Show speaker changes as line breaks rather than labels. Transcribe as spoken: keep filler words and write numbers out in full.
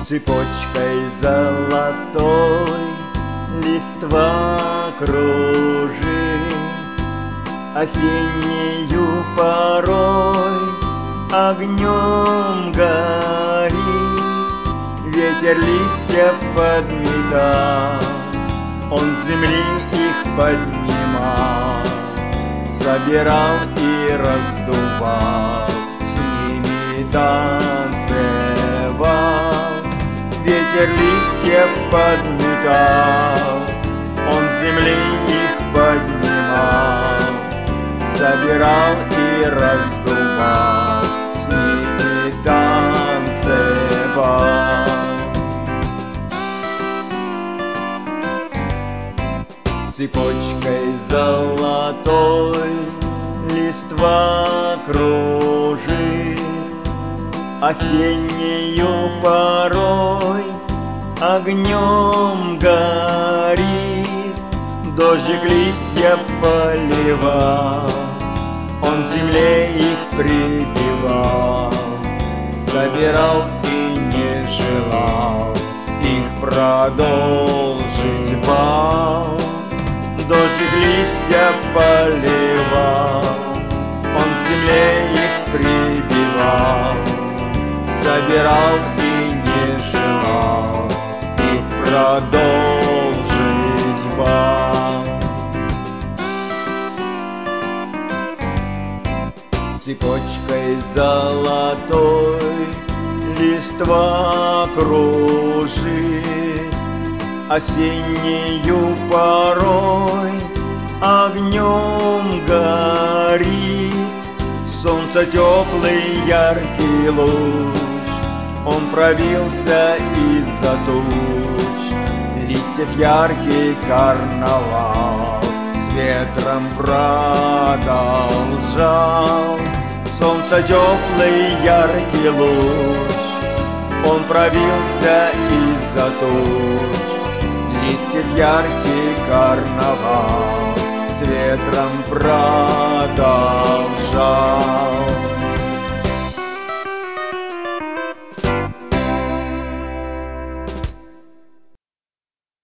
Цепочкой золотой листва кружит, осеннею порой огнем горит. Ветер листья подметал, он с земли их поднимал, собирал и раздувал, с ними танцевал. Ветер листья подметал, он с земли их поднимал, собирал и раздувал, с ними танцевал. Цепочкой золотой листва кружит, осеннею порой огнем горит. Дождик листья поливал, он в земле их прибивал, собирал и не желал их продолжить бал. Дождик листья поливал, он в земле их прибивал, собирал и не желал их продолжить бал. Цепочкой золотой листва кружит, осеннею порой огнем горит. Солнце теплый яркий луч, он пробился из-за туч. Листьев яркий карнавал с ветром продолжал. Солнце теплый яркий луч, он пробился из-за туч. Листьев яркий карнавал с ветром продолжал.